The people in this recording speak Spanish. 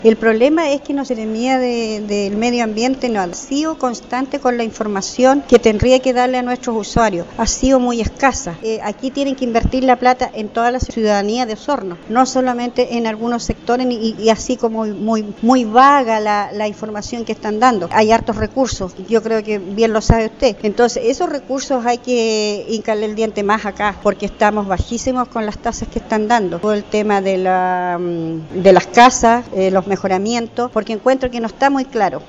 El problema es que la Seremía del Medio Ambiente no ha sido constante con la información que tendría que darle a nuestros usuarios. Ha sido muy escasa. Aquí tienen que invertir la plata en toda la ciudadanía de Osorno, no solamente en algunos sectores y así como muy vaga la información que están dando. Hay hartos recursos, yo creo que bien lo sabe usted. Entonces, esos recursos hay que hincarle el diente más acá, porque estamos bajísimos con las tasas que están dando. Todo el tema de las casas, los mejoramientos, porque encuentro que no está muy claro.